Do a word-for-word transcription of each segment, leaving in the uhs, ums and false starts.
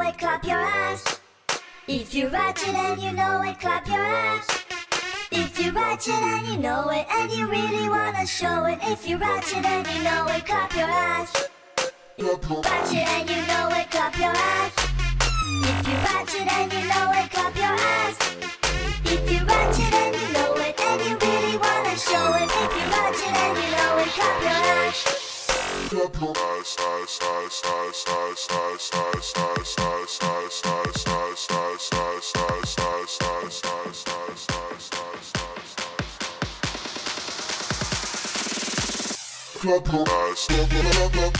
it, clap your hands. If you ratchet and you know it, clap your hands. If you ratchet and you know it, and you really wanna show it. If you ratchet and you know it, clap your hands. Ratchet and you know it, clap your hands. If you ratchet and you know it, clap your hands. If you ratchet and you know it, and you really wanna show it. If you ratchet and you know it, clap your hands. Clap your eyes, clap your eyes, clap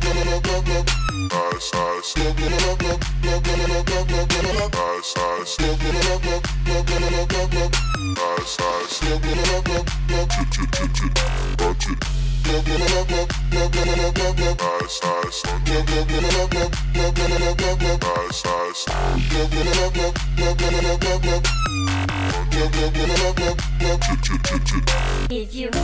If you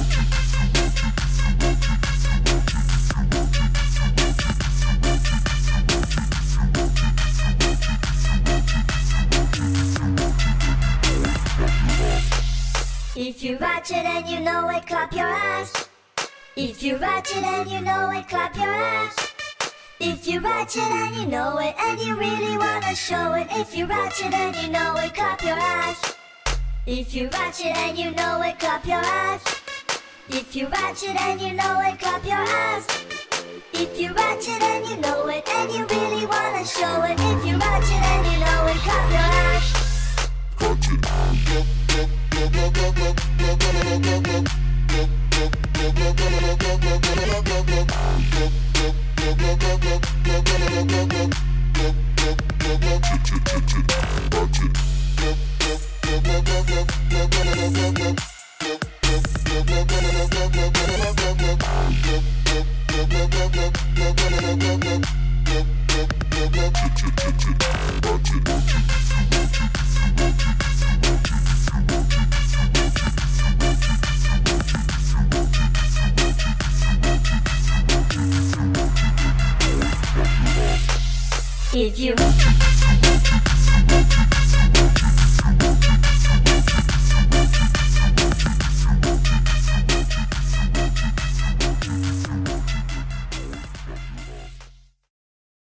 If you ratchet and you know it, clap your hands. If you ratchet and you know it, clap your hands. If you ratchet and you know it, and you really wanna show it. If you ratchet and you know it, clap your hands. If you ratchet and you know it, clap your hands. If you ratchet and you know it, clap your hands. If you ratchet and you know it, and you really wanna show it. If you ratchet and you know it, clap your hands. If you